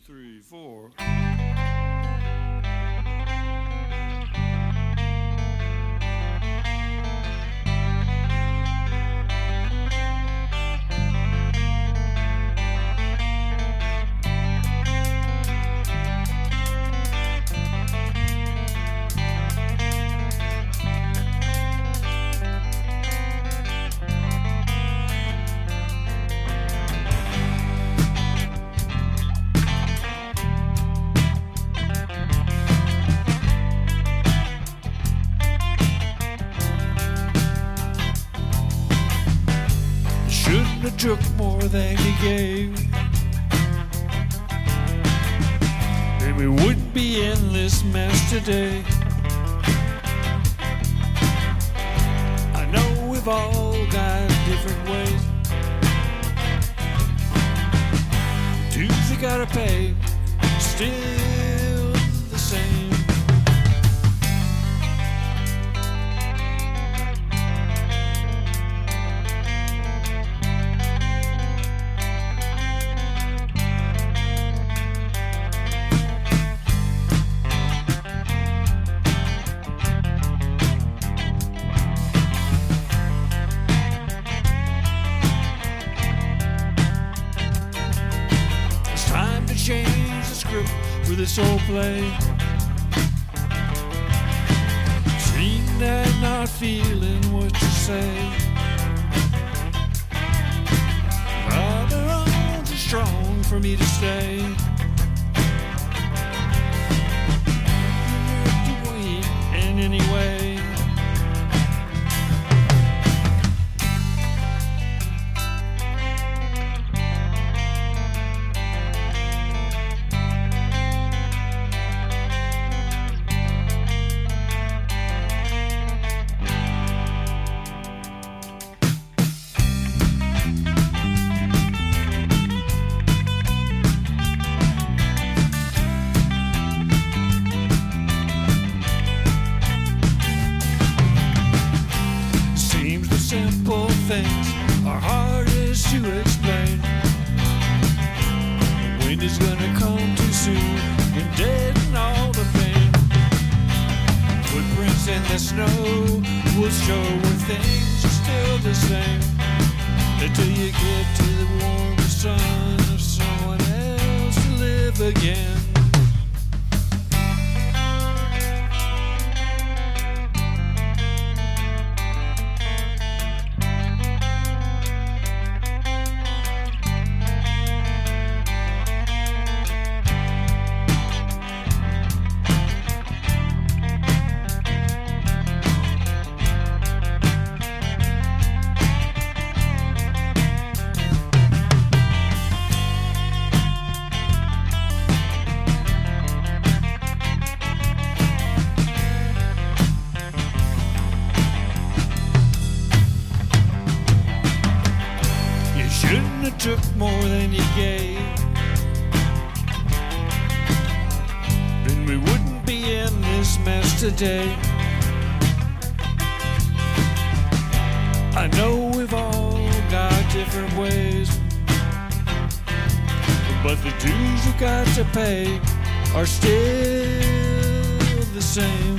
3, 4. Shouldn't have took more than you gave, then we wouldn't be in this mess today. I know we've all got different ways. Dues you gotta pay, still the same. Change the script for this old play. Seen that not feeling what you say. Other arms are strong for me to stay. In any way. Simple things are hardest to explain. The wind is gonna come too soon and deaden all the pain. Footprints in the snow will show where things are still the same, until you get to the warm sun of someone else to live again. Shouldn't have took more than you gave, then we wouldn't be in this mess today. I know we've all got different ways, but the dues you got to pay are still the same.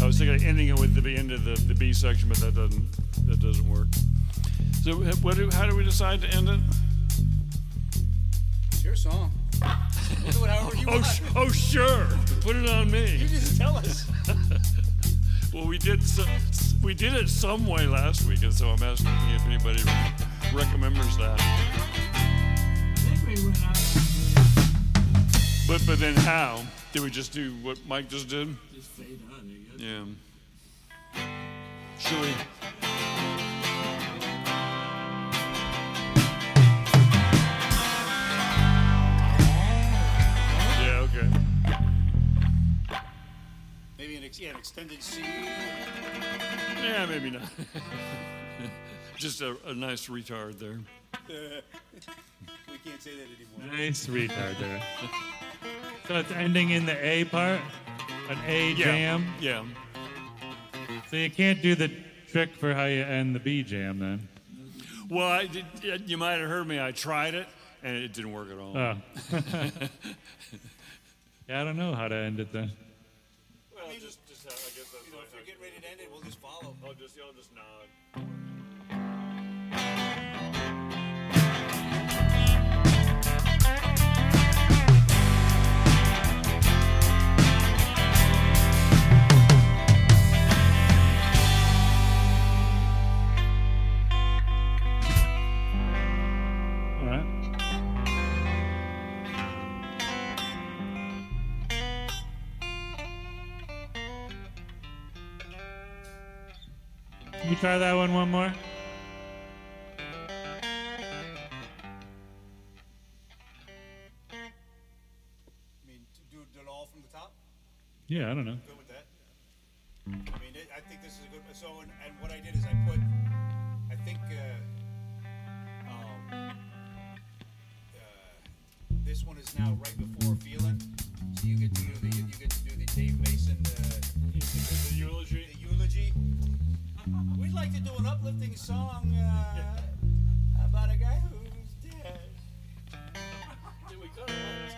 I was thinking of ending it with the end of the B section, but that doesn't work. So how do we decide to end it? It's your song. We'll do it however you want. Oh, sure. Put it on me. You just tell us. Well, we did it some way last week, and so I'm asking if anybody remembers that. I think we went out. But then how? Did we just do what Mike just did? Just fade on, I guess. Yeah. Should we? Yeah, okay. Maybe an extended C. Yeah, maybe not. Just a nice retard there. We can't say that anymore. Nice retard there. So it's ending in the A part? An A jam? Yeah. So you can't do the trick for how you end the B jam then? Well, you might have heard me. I tried it, and it didn't work at all. Oh. Yeah, I don't know how to end it then. Well, I guess that's If you're getting ready to end it, we'll just follow. I'll just nod. All right. Can you try that one more? I mean, to do it all from the top? Yeah, I don't know. Good with that? I mean, I think this is a good. So, and what I did is I put, I think, this one is now right before Feeling. So you get to do the Dave Mason, The eulogy? the eulogy. We'd like to do an uplifting song about a guy who's dead. Did we cut it?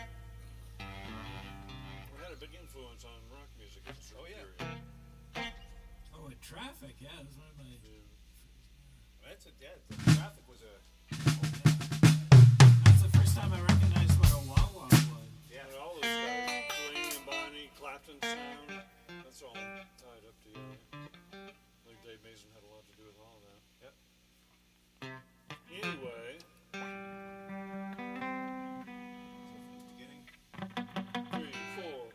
We had a big influence on rock music at a certain period. Oh, with Traffic, yeah. That's one of my. That's a dead. The Traffic was a. That's the first time I recognized what a wah-wah was. Yeah. And all those guys, Delaney and Bonnie, Clapton sound, that's all tied up together. I think Dave Mason had a lot to do with all of that. Yep. Anyway, Beginning. 3, 4.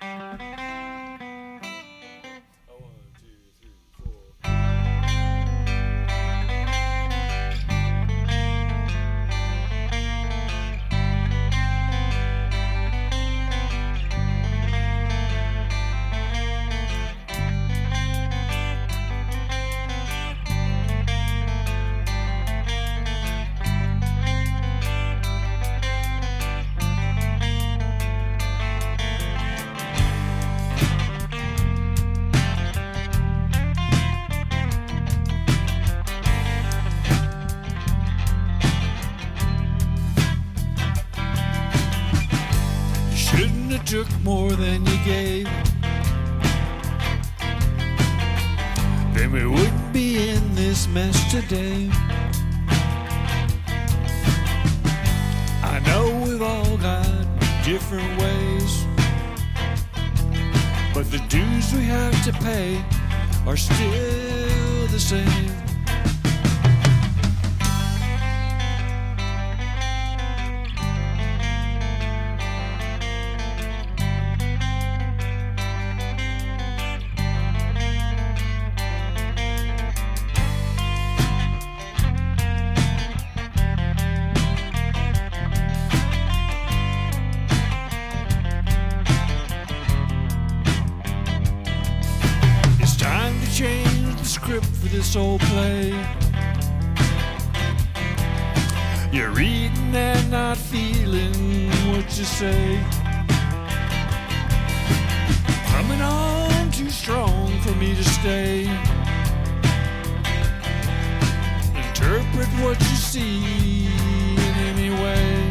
Oh, 1, 2, 3, 4. You shouldn't have took more than you gave. Then we wouldn't be in this mess today. I know we've all got different ways, but the dues we have to pay are still the same. It's time to change the script for this old play. You're reading and not feeling what you say. Coming on too strong for me to stay. Interpret what you see in any way.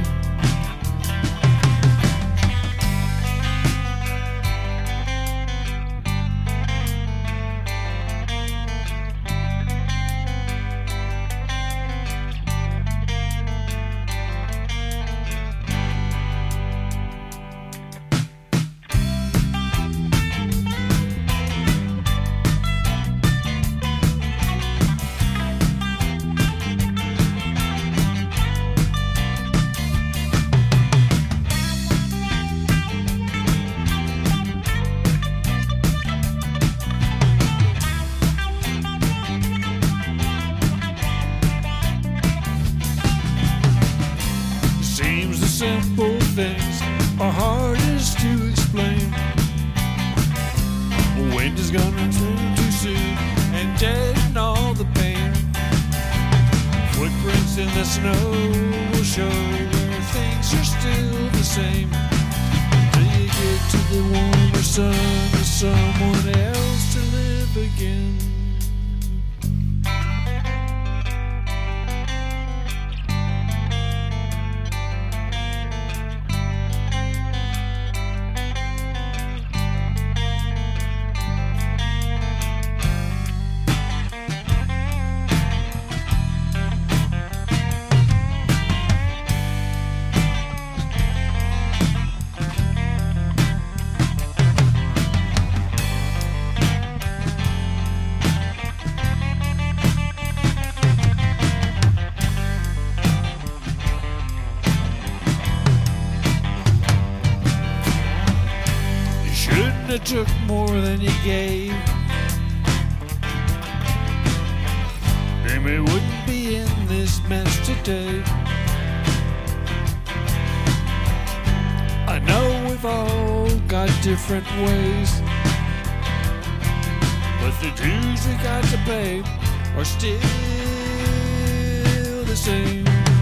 Tracks in the snow will show where things are still the same. Till you get to the warmer sun with someone else to live again. It took more than you gave, then we wouldn't be in this mess today. I know we've all got different ways, but the dues we got to pay are still the same.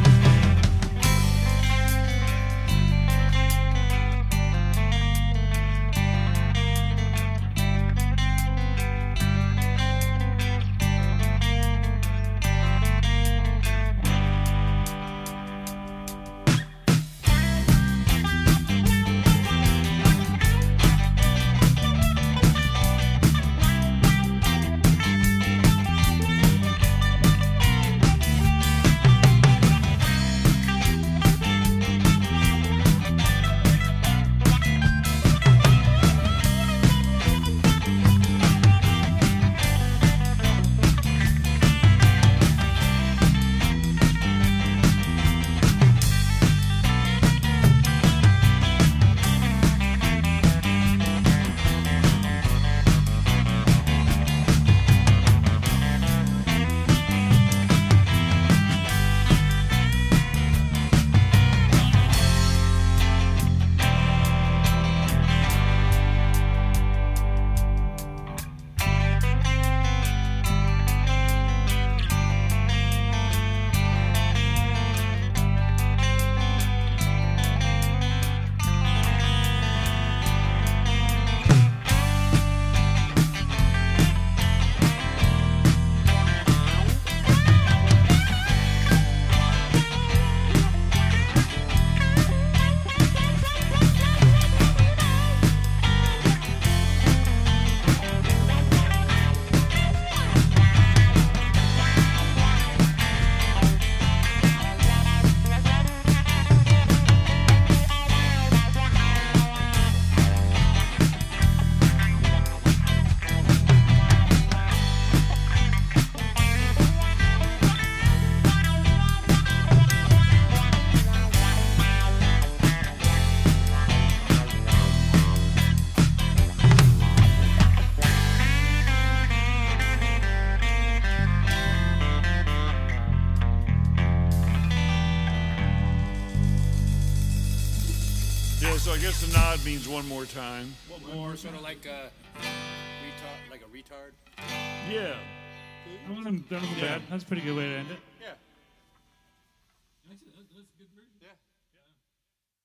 So I guess the nod means one more time. One more, sort of like a retard. Yeah. That wasn't bad. That's a pretty good way to end it.